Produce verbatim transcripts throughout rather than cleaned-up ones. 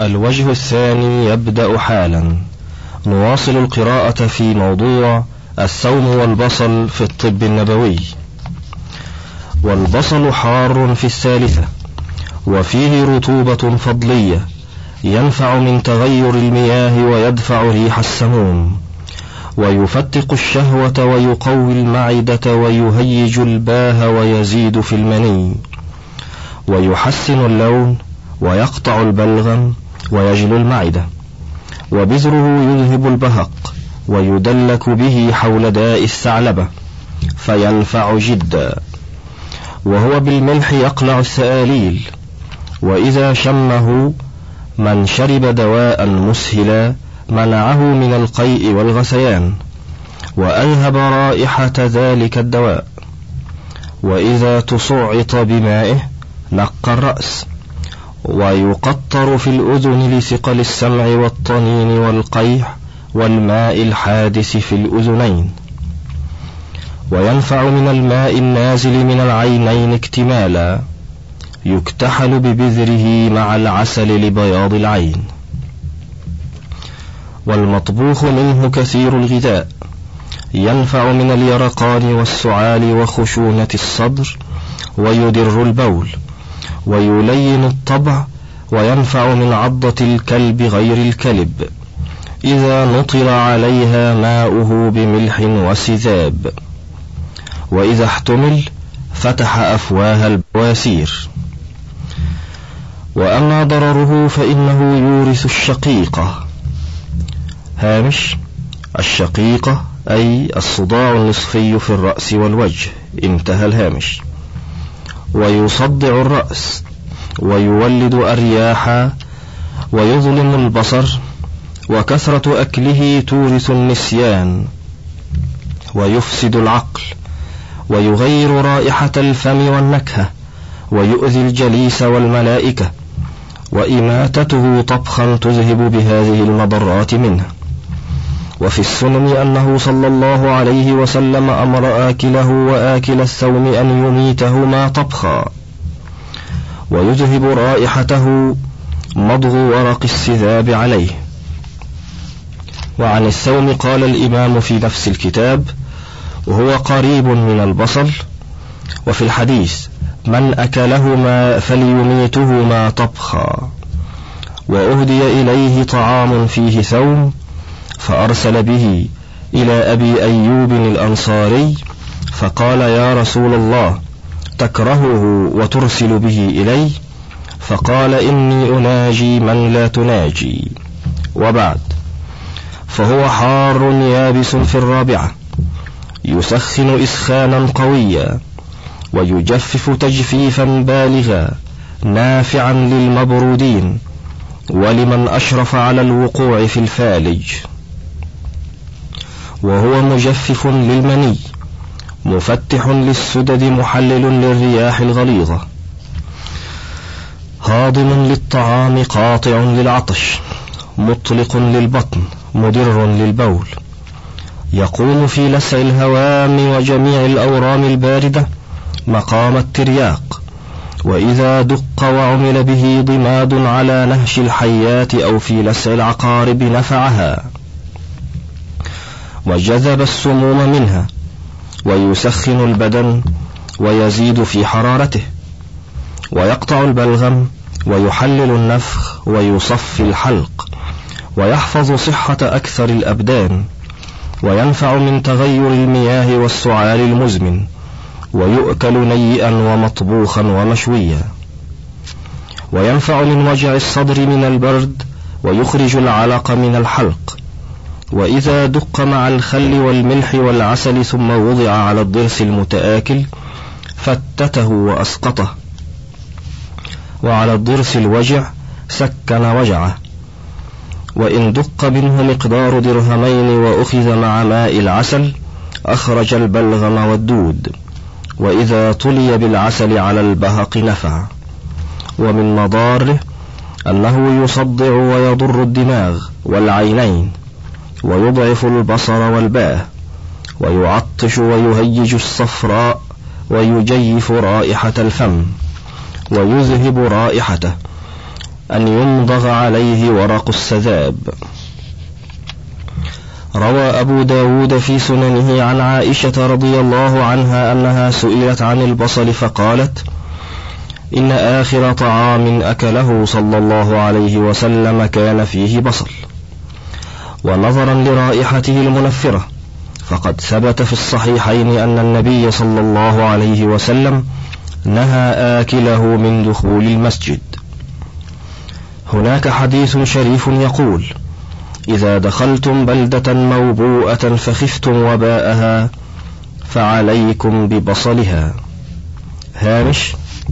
الوجه الثاني يبدأ حالا. نواصل القراءة في موضوع الثوم والبصل في الطب النبوي. والبصل حار في الثالثة، وفيه رطوبة فضلية ينفع من تغير المياه ويدفع ريح السموم، ويفتق الشهوة ويقوي المعدة ويهيج الباه ويزيد في المني، ويحسن اللون ويقطع البلغم ويجلو المعدة. وبذره يذهب البهق ويدلك به حول داء الثعلبة فينفع جدا. وهو بالملح يقلع الثآليل، وإذا شمه من شرب دواء مسهلا منعه من القيء والغثيان، وأذهب رائحة ذلك الدواء. وإذا تصعط بمائه نقى الرأس، ويقطر في الأذن لثقل السمع والطنين والقيح والماء الحادث في الأذنين. وينفع من الماء النازل من العينين اكتمالا، يكتحل ببذره مع العسل لبياض العين. والمطبوخ منه كثير الغذاء، ينفع من اليرقان والسعال وخشونة الصدر، ويدر البول، ويلين الطبع، وينفع من عضة الكلب غير الكلب إذا نطر عليها ماؤه بملح وسذاب، وإذا احتمل فتح أفواه البواسير. وأما ضرره فإنه يورث الشقيقة. هامش: الشقيقة أي الصداع النصفي في الرأس والوجه، انتهى الهامش. ويصدع الرأس، ويولد أرياحا، ويظلم البصر، وكثرة أكله تورث النسيان، ويفسد العقل، ويغير رائحة الفم والنكهة، ويؤذي الجليس والملائكة، وإماتته طبخا تذهب بهذه المضرات منه. وفي السنن أنه صلى الله عليه وسلم أمر آكله وآكل الثوم أن يميتهما طبخا، ويذهب رائحته مضغ ورق السذاب عليه. وعن الثوم قال الإمام في نفس الكتاب: وهو قريب من البصل. وفي الحديث: من أكلهما فليميتهما طبخا. وأهدي إليه طعام فيه ثوم، فأرسل به إلى أبي أيوب الأنصاري فقال: يا رسول الله، تكرهه وترسل به إلي؟ فقال: إني أناجي من لا تناجي. وبعد، فهو حار يابس في الرابعة، يسخن إسخانا قويا، ويجفف تجفيفا بالغا نافعا للمبرودين ولمن أشرف على الوقوع في الفالج. وهو مجفف للمني، مفتح للسدد، محلل للرياح الغليظة، هاضم للطعام، قاطع للعطش، مطلق للبطن، مدر للبول، يقوم في لسع الهوام وجميع الأورام الباردة مقام الترياق. وإذا دق وعمل به ضماد على نهش الحيات أو في لسع العقارب نفعها، وجذب السموم منها، ويسخن البدن ويزيد في حرارته، ويقطع البلغم، ويحلل النفخ، ويصفي الحلق، ويحفظ صحة أكثر الأبدان، وينفع من تغير المياه والسعال المزمن، ويؤكل نيئا ومطبوخا ومشويا. وينفع من وجع الصدر من البرد، ويخرج العلق من الحلق. وإذا دق مع الخل والملح والعسل ثم وضع على الضرس المتآكل فتته وأسقطه، وعلى الضرس الوجع سكن وجعه. وإن دق منه مقدار درهمين وأخذ مع ماء العسل أخرج البلغم والدود. وإذا طلي بالعسل على البهق نفع. ومن مضاره أنه يصدع ويضر الدماغ والعينين، ويضعف البصر والباه، ويعطش ويهيج الصفراء، ويجيف رائحة الفم، ويذهب رائحته، أن يمضغ عليه ورق السذاب. روى أبو داود في سننه عن عائشة رضي الله عنها أنها سئلت عن البصل فقالت: إن آخر طعام أكله صلى الله عليه وسلم كان فيه بصل. ونظرا لرائحته المنفرة فقد ثبت في الصحيحين أن النبي صلى الله عليه وسلم نهى آكله من دخول المسجد. هناك حديث شريف يقول: إذا دخلتم بلدة موبوءة فخفتم وباءها فعليكم ببصلها. هامش: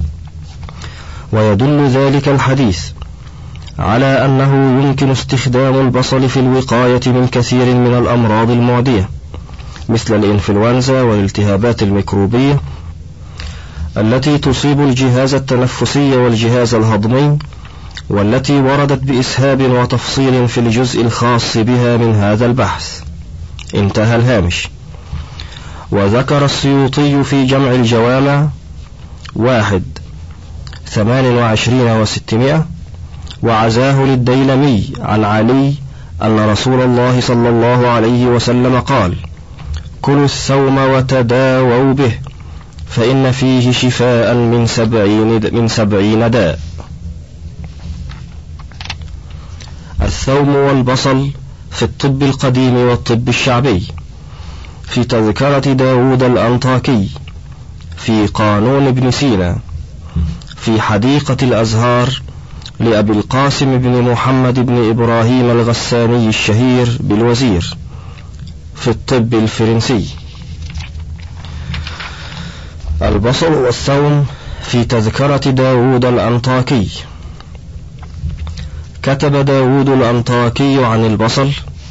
ويدل ذلك الحديث على أنه يمكن استخدام البصل في الوقاية من كثير من الأمراض المعدية مثل الإنفلونزا والالتهابات الميكروبية التي تصيب الجهاز التنفسي والجهاز الهضمي، والتي وردت بإسهاب وتفصيل في الجزء الخاص بها من هذا البحث. انتهى الهامش. وذكر السيوطي في جمع الجوامع واحد ثمان وعشرين وستمائة، وعزاه للديلمي عن علي أن رسول الله صلى الله عليه وسلم قال: كلوا الثوم وتداووا به فإن فيه شفاء من سبعين, من سبعين داء. الثوم والبصل في الطب القديم والطب الشعبي. في تذكرة داود الأنطاكي، في قانون ابن سينا، في حديقة الأزهار لأبي القاسم بن محمد بن إبراهيم الغساني الشهير بالوزير، في الطب الفرنسي. البصل والثوم في تذكرة داود الأنطاكي. كتب داود الأنطاكي عن البصل: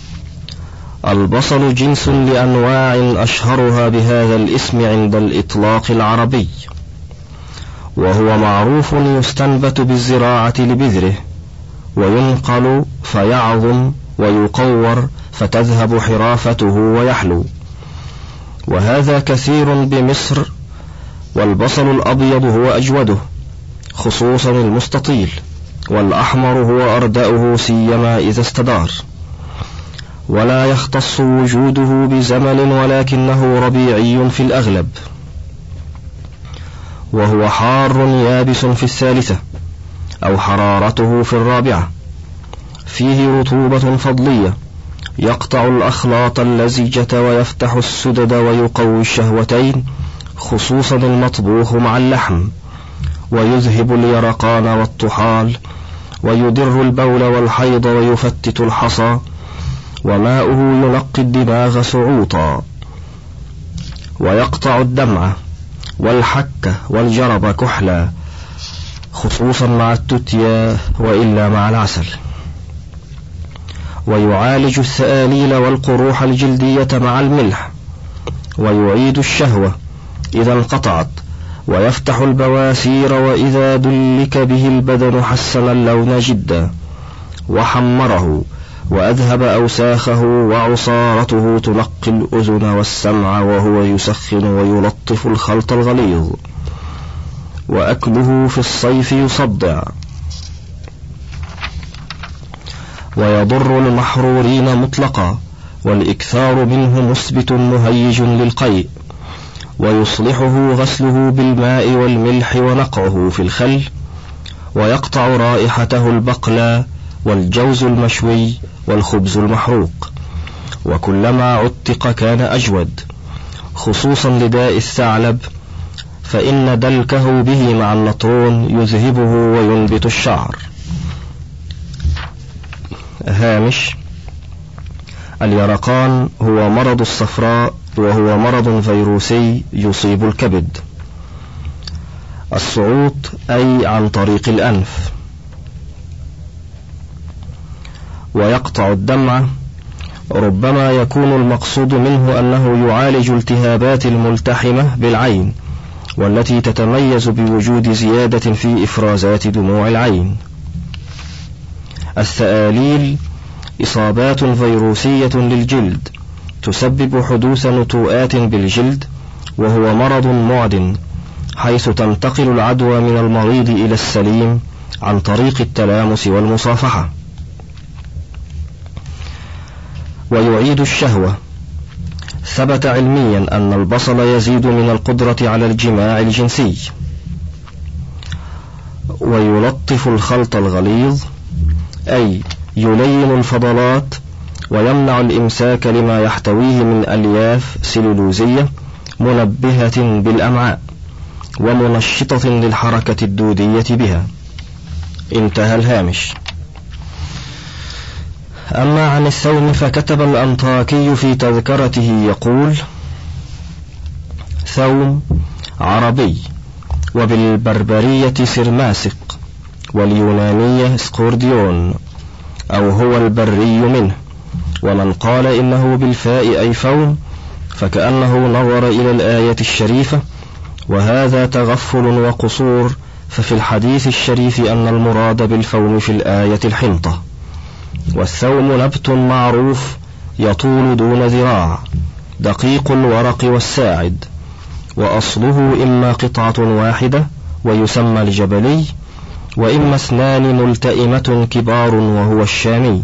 البصل جنس لأنواع أشهرها بهذا الاسم عند الإطلاق العربي، وهو معروف يستنبت بالزراعة لبذره، وينقل فيعظم ويقور فتذهب حرافته ويحلو، وهذا كثير بمصر. والبصل الأبيض هو أجوده، خصوصا المستطيل، والأحمر هو أردأه سيما إذا استدار، ولا يختص وجوده بزمن ولكنه ربيعي في الأغلب، وهو حار يابس في الثالثة أو حرارته في الرابعة، فيه رطوبة فضلية يقطع الأخلاط اللزجة ويفتح السدد ويقوي الشهوتين، خصوصا المطبوخ مع اللحم، ويذهب اليرقان والطحال، ويدر البول والحيض ويفتت الحصى، وماؤه ينقي الدماغ سعوطا، ويقطع الدمعة والحكة والجرب كحلا، خصوصا مع التتيا وإلا مع العسل، ويعالج الثآليل والقروح الجلدية مع الملح، ويعيد الشهوة إذا انقطعت، ويفتح البواسير، وإذا دلك به البدن حسن اللون جدا، وحمره وأذهب أوساخه، وعصارته تنقي الأذن والسمع، وهو يسخن ويلطف الخلط الغليظ، وأكله في الصيف يصدع، ويضر المحرورين مطلقا، والإكثار منه مثبت مهيج للقيء، ويصلحه غسله بالماء والملح ونقعه في الخل، ويقطع رائحته البقلى والجوز المشوي والخبز المحروق، وكلما عتق كان أجود، خصوصا لداء الثعلب، فإن دلكه به مع النطرون يذهبه وينبت الشعر. هامش: اليرقان هو مرض الصفراء، وهو مرض فيروسي يصيب الكبد. الصعوط أي عن طريق الأنف. ويقطع الدمع، ربما يكون المقصود منه أنه يعالج التهابات الملتحمة بالعين، والتي تتميز بوجود زيادة في إفرازات دموع العين. الثآليل إصابات فيروسية للجلد تسبب حدوث نتوءات بالجلد، وهو مرض معد، حيث تنتقل العدوى من المريض إلى السليم عن طريق التلامس والمصافحة. ويعيد الشهوة. ثبت علميا أن البصل يزيد من القدرة على الجماع الجنسي، ويلطف الخلط الغليظ، أي يلين الفضلات، ويمنع الإمساك لما يحتويه من ألياف سلولوزية منبهة بالأمعاء ومنشطة للحركة الدودية بها. انتهى الهامش. أما عن الثوم فكتب الأنطاكي في تذكرته يقول: ثوم عربي، وبالبربرية سرماسق، واليونانية سكورديون، أو هو البري منه. ومن قال إنه بالفاء أي فوم فكأنه نظر إلى الآية الشريفة، وهذا تغفل وقصور، ففي الحديث الشريف أن المراد بالفوم في الآية الحنطة. والثوم نبت معروف يطول دون ذراع، دقيق الورق والساعد، وأصله إما قطعة واحدة ويسمى الجبلي، وإما اثنان ملتئمة كبار وهو الشامي،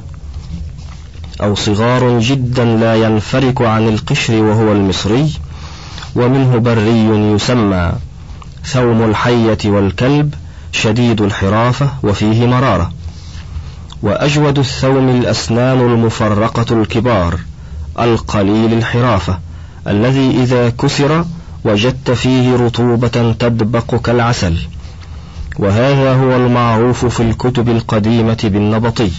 أو صغار جدا لا ينفرك عن القشر وهو المصري. ومنه بري يسمى ثوم الحية والكلب، شديد الحرافة وفيه مرارة. وأجود الثوم الأسنان المفرقة الكبار القليل الحرافة، الذي إذا كسر وجدت فيه رطوبة تدبق كالعسل، وهذا هو المعروف في الكتب القديمة بالنبطي،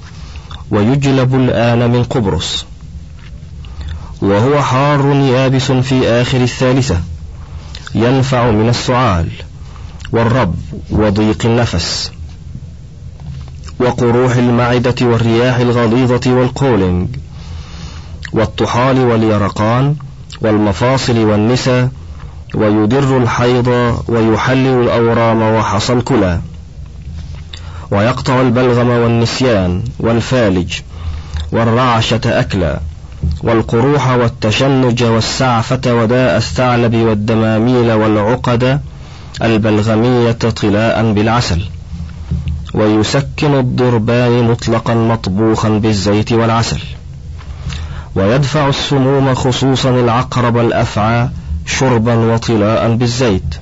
ويجلب الآن من قبرص، وهو حار يابس في آخر الثالثة، ينفع من السعال والرب وضيق النفس وقروح المعدة والرياح الغليظة والقولنج والطحال واليرقان والمفاصل والنسا، ويدر الحيض ويحلل الأورام وحصى الكلى، ويقطع البلغم والنسيان والفالج والرعشة أكلا، والقروح والتشنج والسعفة وداء الثعلب والدماميل والعقد البلغمية طلاء بالعسل. ويسكن الضربان مطلقا مطبوخا بالزيت والعسل. ويدفع السموم خصوصا العقرب الأفعى شربا وطلاء بالزيت.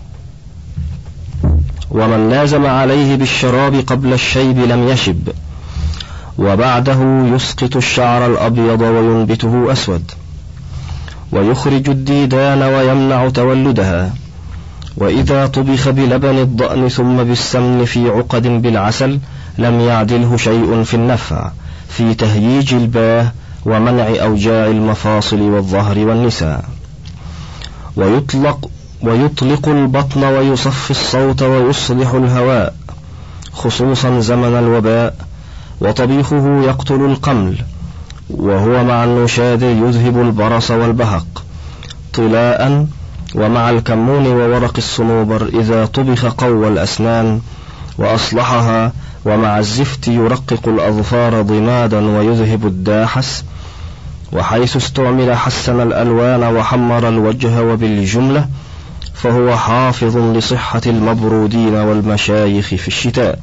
ومن لازم عليه بالشراب قبل الشيب لم يشب، وبعده يسقط الشعر الأبيض وينبته أسود. ويخرج الديدان ويمنع تولدها. وإذا طبخ بلبن الضأن ثم بالسمن في عقد بالعسل لم يعدله شيء في النفع، في تهييج الباه ومنع أوجاع المفاصل والظهر والنساء. ويطلق, ويطلق البطن ويصفي الصوت ويصلح الهواء خصوصا زمن الوباء. وطبيخه يقتل القمل، وهو مع النشاد يذهب البرص والبهق طلاء. ومع الكمون وورق الصنوبر إذا طبخ قوى الأسنان وأصلحها. ومع الزفت يرقق الأظفار ضمادا ويذهب الداحس. وحيث استعمل حسن الألوان وحمر الوجه، وبالجملة فهو حافظ لصحة المبرودين والمشايخ في الشتاء.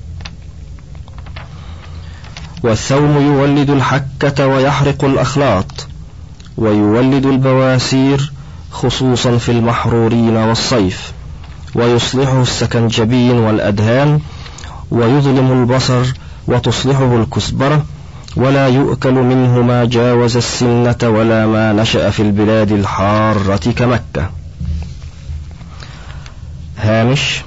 والثوم يولد الحكة ويحرق الأخلاط، ويولد البواسير خصوصا في المحرورين والصيف، ويصلحه السكنجبين والأدهان، ويظلم البصر وتصلحه الكزبرة. ولا يؤكل منه ما جاوز السنة ولا ما نشأ في البلاد الحارة كمكة. هامش.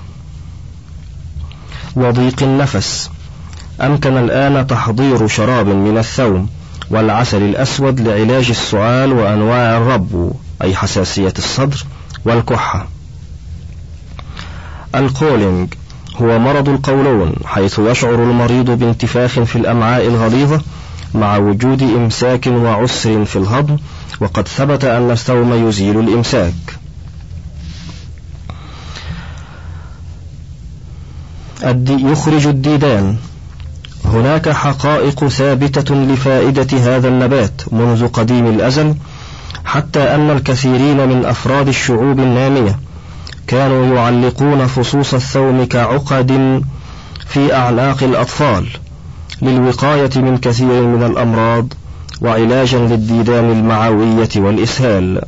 وضيق النفس. أمكن الآن تحضير شراب من الثوم والعسل الأسود لعلاج السعال وأنواع الربو، أي حساسية الصدر والكحة. الكولينج هو مرض القولون، حيث يشعر المريض بانتفاخ في الأمعاء الغليظة مع وجود إمساك وعسر في الهضم، وقد ثبت أن الثوم يزيل الإمساك. يخرج الديدان. هناك حقائق ثابتة لفائدة هذا النبات منذ قديم الأزل، حتى أن الكثيرين من أفراد الشعوب النامية كانوا يعلقون فصوص الثوم كعقد في أعناق الأطفال للوقاية من كثير من الأمراض وعلاجا للديدان المعوية والإسهال،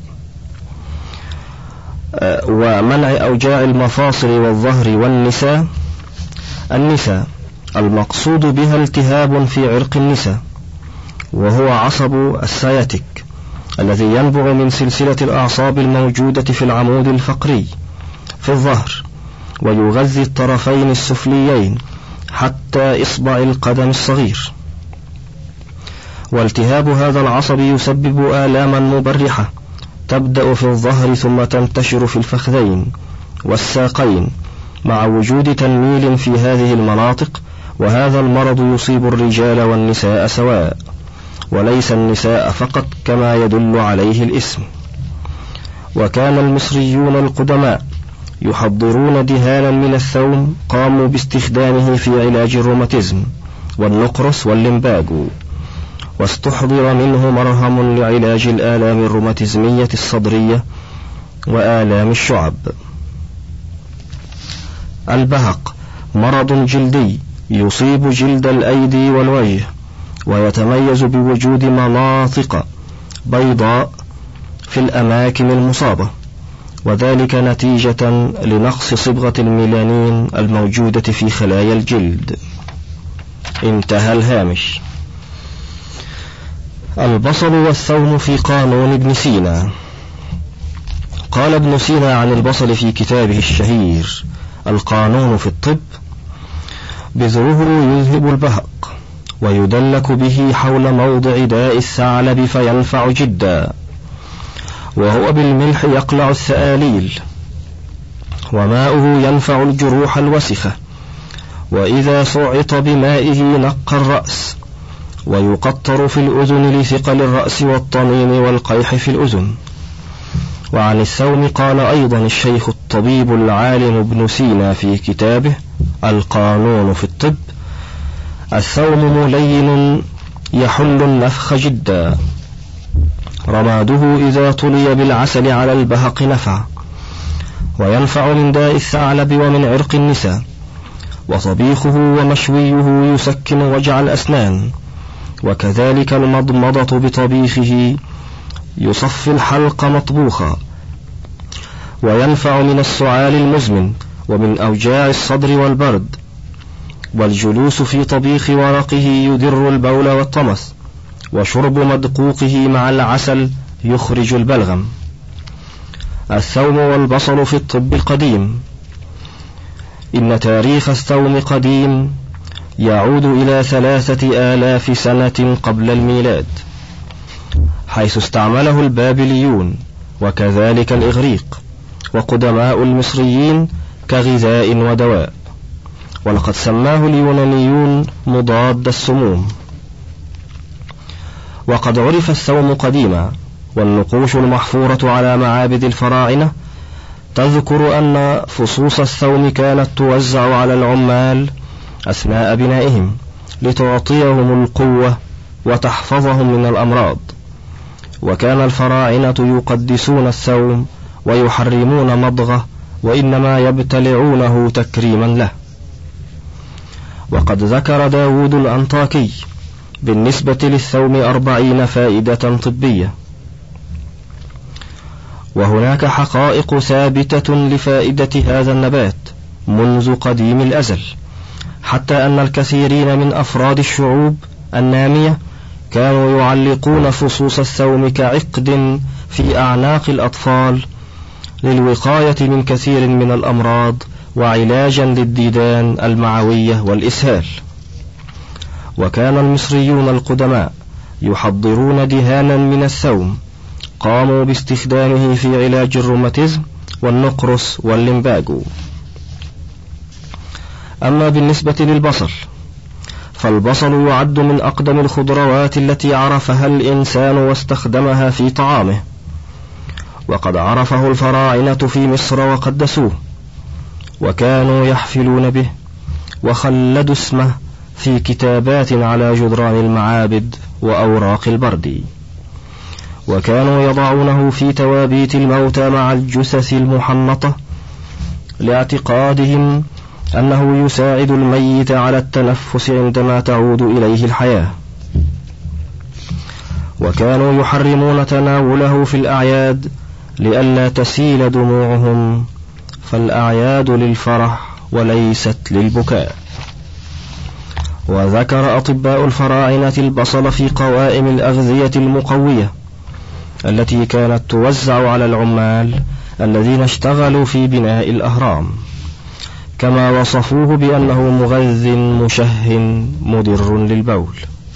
ومنع أوجاع المفاصل والظهر والنساء. النساء المقصود بها التهاب في عرق النساء، وهو عصب السياتيك الذي ينبع من سلسلة الأعصاب الموجودة في العمود الفقري في الظهر، ويغذي الطرفين السفليين حتى إصبع القدم الصغير. والتهاب هذا العصب يسبب آلاما مبرحة تبدأ في الظهر ثم تنتشر في الفخذين والساقين مع وجود تنميل في هذه المناطق، وهذا المرض يصيب الرجال والنساء سواء، وليس النساء فقط كما يدل عليه الاسم. وكان المصريون القدماء يحضرون دهانا من الثوم قاموا باستخدامه في علاج الروماتيزم والنقرس واللمباجو، واستحضر منه مرهم لعلاج الآلام الروماتيزمية الصدرية وآلام الشعب. البهق مرض جلدي يصيب جلد الأيدي والوجه، ويتميز بوجود مناطق بيضاء في الأماكن المصابة، وذلك نتيجة لنقص صبغة الميلانين الموجودة في خلايا الجلد. انتهى الهامش. البصل والثوم في قانون ابن سينا. قال ابن سينا عن البصل في كتابه الشهير القانون في الطب: بذره يذهب البهق ويدلك به حول موضع داء الثعلب فينفع جدا، وهو بالملح يقلع الثآليل، وماؤه ينفع الجروح الوسخة، وإذا صعط بمائه نقى الرأس، ويقطر في الأذن لثقل الرأس والطنين والقيح في الأذن. وعن الثوم قال أيضا الشيخ الطبيب العالم ابن سينا في كتابه القانون في الطب: الثوم ملين يحل النفخ جدا، رماده إذا طلي بالعسل على البهق نفع، وينفع من داء الثعلب ومن عرق النساء، وطبيخه ومشويه يسكن وجع الأسنان، وكذلك المضمضة بطبيخه يصفي الحلق مطبوخا، وينفع من السعال المزمن ومن أوجاع الصدر والبرد، والجلوس في طبيخ ورقه يدر البول والطمث، وشرب مدقوقه مع العسل يخرج البلغم. الثوم والبصل في الطب القديم. إن تاريخ الثوم قديم يعود إلى ثلاثة آلاف سنة قبل الميلاد، حيث استعمله البابليون وكذلك الإغريق وقدماء المصريين كغذاء ودواء، ولقد سماه اليونانيون مضاد السموم. وقد عرف الثوم قديما، والنقوش المحفورة على معابد الفراعنة تذكر أن فصوص الثوم كانت توزع على العمال أثناء بنائهم لتعطيهم القوة وتحفظهم من الأمراض. وكان الفراعنة يقدسون الثوم ويحرمون مضغه، وإنما يبتلعونه تكريما له. وقد ذكر داود الأنطاكي بالنسبة للثوم أربعين فائدة طبية، وهناك حقائق ثابتة لفائدة هذا النبات منذ قديم الأزل، حتى أن الكثيرين من أفراد الشعوب النامية كانوا يعلقون فصوص الثوم كعقد في أعناق الأطفال للوقاية من كثير من الأمراض وعلاجا للديدان المعوية والإسهال. وكان المصريون القدماء يحضرون دهانا من الثوم قاموا باستخدامه في علاج الروماتيزم والنقرس واللمباجو. أما بالنسبة للبصل، فالبصل يعد من أقدم الخضروات التي عرفها الإنسان واستخدمها في طعامه، وقد عرفه الفراعنة في مصر وقدسوه، وكانوا يحفلون به وخلدوا اسمه في كتابات على جدران المعابد وأوراق البرد، وكانوا يضعونه في توابيت الموتى مع الجثث المحنطة لاعتقادهم أنه يساعد الميت على التنفس عندما تعود إليه الحياة، وكانوا يحرمون تناوله في الأعياد لئلا تسيل دموعهم، فالأعياد للفرح وليست للبكاء. وذكر أطباء الفراعنة البصل في قوائم الأغذية المقوية التي كانت توزع على العمال الذين اشتغلوا في بناء الأهرام، كما وصفوه بأنه مغذ مشه مضر للبول.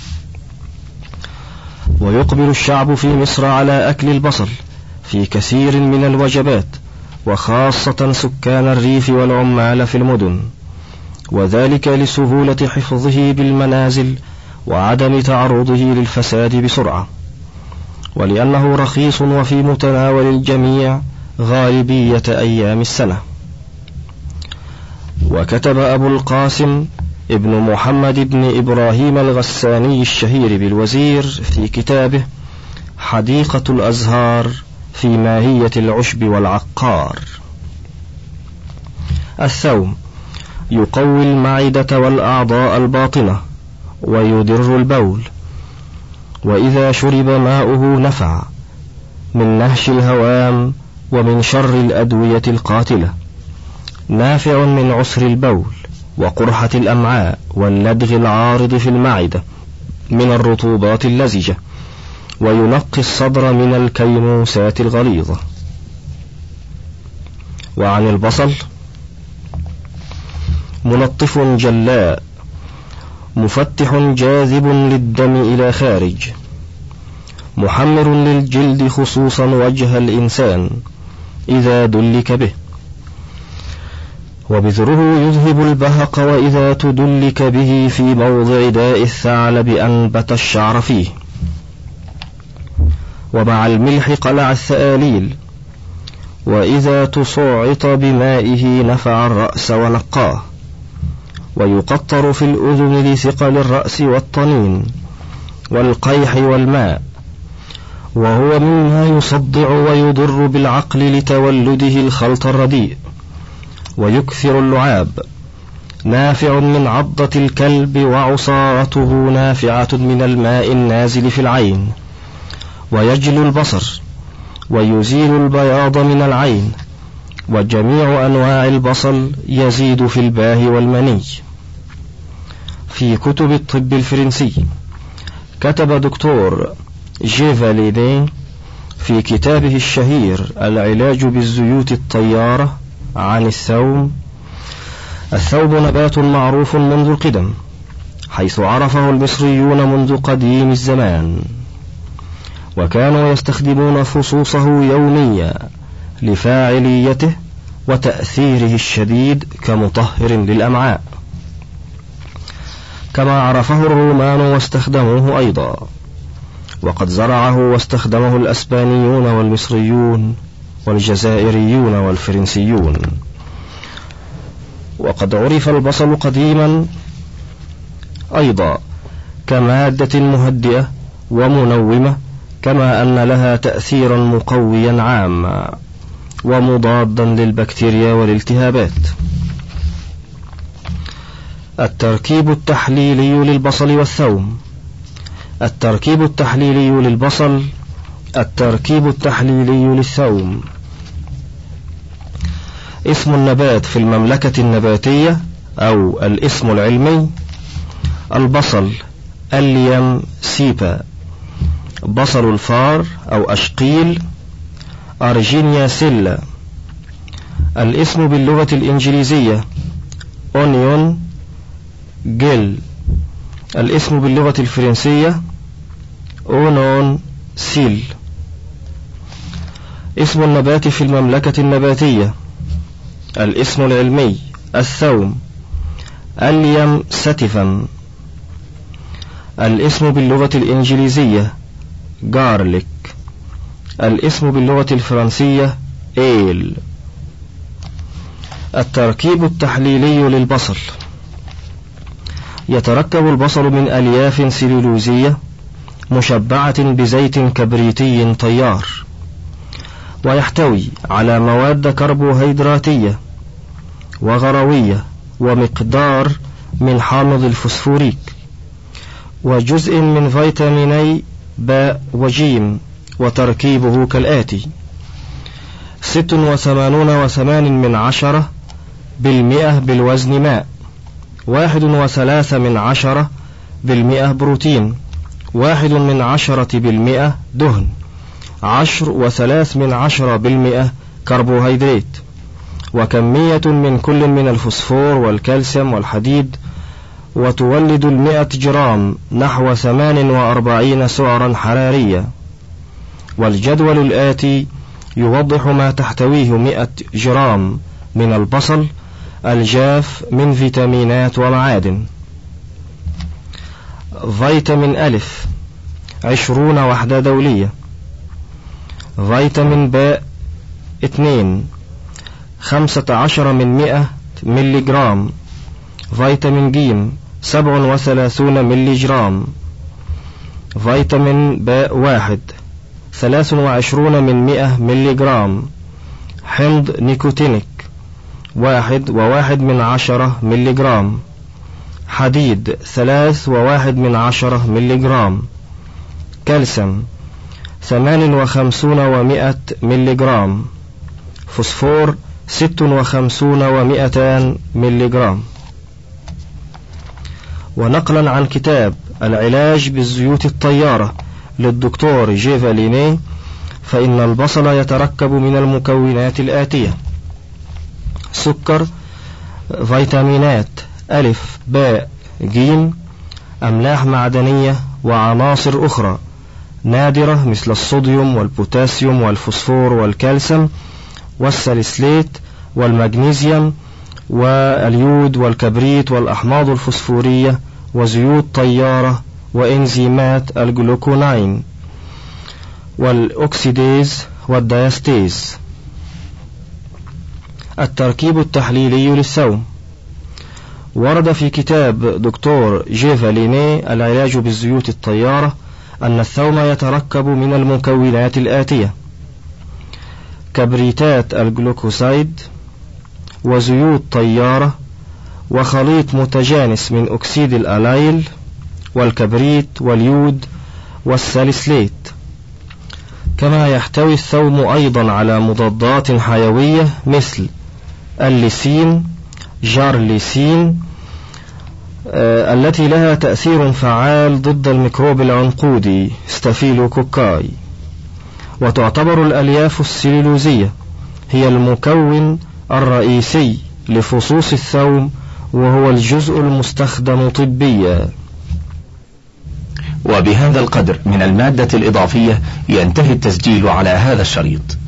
ويقبل الشعب في مصر على أكل البصل في كثير من الوجبات، وخاصة سكان الريف والعمال في المدن، وذلك لسهولة حفظه بالمنازل وعدم تعرضه للفساد بسرعة، ولأنه رخيص وفي متناول الجميع غالبية أيام السنة. وكتب أبو القاسم ابن محمد بن إبراهيم الغساني الشهير بالوزير في كتابه حديقة الأزهار في ماهية العشب والعقار: الثوم يقوي المعدة والأعضاء الباطنة ويدر البول، وإذا شرب ماؤه نفع من نهش الهوام ومن شر الأدوية القاتلة، نافع من عسر البول وقرحة الأمعاء واللدغ العارض في المعدة من الرطوبات اللزجة، وينقي الصدر من الكيموسات الغليظة. وعن البصل: ملطف جلاء، مفتح جاذب للدم إلى خارج، محمر للجلد خصوصا وجه الإنسان إذا دلك به، وبذره يذهب البهق وإذا تدلك به في موضع داء الثعلب أنبت الشعر فيه، ومع الملح قلع الثآليل، وإذا تصعط بمائه نفع الرأس ونقاه، ويقطر في الأذن لثقل الرأس والطنين والقيح والماء، وهو مما يصدع ويضر بالعقل لتولده الخلط الرديء، ويكثر اللعاب، نافع من عضة الكلب، وعصارته نافعة من الماء النازل في العين، ويجلو البصر ويزيل البياض من العين، وجميع أنواع البصل يزيد في الباه والمني. في كتب الطب الفرنسي كتب دكتور جيفاليني في كتابه الشهير العلاج بالزيوت الطيارة عن الثوم: الثوم نبات معروف منذ القدم، حيث عرفه المصريون منذ قديم الزمان، وكانوا يستخدمون فصوصه يوميا لفاعليته وتأثيره الشديد كمطهر للأمعاء، كما عرفه الرومان واستخدموه أيضا، وقد زرعه واستخدمه الأسبانيون والمصريون والجزائريون والفرنسيون. وقد عرف البصل قديما أيضا كمادة مهدئة ومنومة، كما أن لها تأثيرا مقويا عاما ومضادا للبكتيريا والالتهابات. التركيب التحليلي للبصل والثوم: التركيب التحليلي للبصل، التركيب التحليلي للثوم. اسم النبات في المملكة النباتية أو الاسم العلمي: البصل أليم سيبا، بصل الفار أو أشقيل أرجينيا سيلا. الاسم باللغة الإنجليزية أونيون جيل. الاسم باللغة الفرنسية أونون سيل. اسم النبات في المملكة النباتية: الاسم العلمي الثوم أليم ساتيفم. الاسم باللغة الإنجليزية جارليك. الاسم باللغة الفرنسية إيل. التركيب التحليلي للبصل: يتركب البصل من ألياف سلولوزية مشبعة بزيت كبريتي طيار، ويحتوي على مواد كربوهيدراتية وغروية ومقدار من حامض الفوسفوريك، وجزء من فيتاميني باء وجيم، وتركيبه كالآتي: ست وثمانون وثمان من عشرة بالمئة بالوزن ماء، واحد وثلاث من عشرة بالمئة بروتين، واحد من عشرة بالمئة دهن، عشر وثلاث من عشرة بالمئة كربوهيدرات، وكمية من كل من الفوسفور والكالسيوم والحديد. وتولد المئة جرام نحو ثمان وأربعين سعرا حراريا. والجدول الآتي يوضح ما تحتويه مئة جرام من البصل الجاف من فيتامينات ومعادن. فيتامين ألف عشرون وحدة دولية. فيتامين باء اثنين خمسة عشر من مئة ملي جرام. فيتامين جيم سبع وثلاثون ملي جرام. فيتامين باء واحد ثلاث وعشرون من مئة ملي جرام. حمض نيكوتينيك واحد وواحد من عشرة ملي جرام. حديد ثلاث وواحد من عشرة ملي جرام. كالسيوم ثمان وخمسون ومئة ملي جرام. فوسفور ست وخمسون ومئتان ملي جرام. ونقلا عن كتاب العلاج بالزيوت الطيارة للدكتور جيفا لينيه، فإن البصل يتركب من المكونات الآتية: سكر، فيتامينات ألف باء جيم، أملاح معدنية، وعناصر أخرى نادرة مثل الصوديوم والبوتاسيوم والفوسفور والكالسيوم والساليسيليت والمغنيسيوم واليود والكبريت والأحماض الفوسفورية وزيوت طيارة وإنزيمات الجلوكوناين والأكسيديز والدياستيز. التركيب التحليلي للثوم. ورد في كتاب دكتور جيفا لينيه العلاج بالزيوت الطيارة أن الثوم يتركب من المكونات الآتية: كبريتات الجلوكوسيد، وزيوت طيارة، وخليط متجانس من أكسيد الألايل والكبريت واليود والساليسيليت. كما يحتوي الثوم أيضا على مضادات حيوية مثل الليسين، جارليسين، آه التي لها تأثير فعال ضد الميكروب العنقودي ستافيلوكوكاي. وتعتبر الألياف السليلوزية هي المكون الرئيسي لفصوص الثوم، وهو الجزء المستخدم طبيا. وبهذا القدر من المادة الإضافية ينتهي التسجيل على هذا الشريط.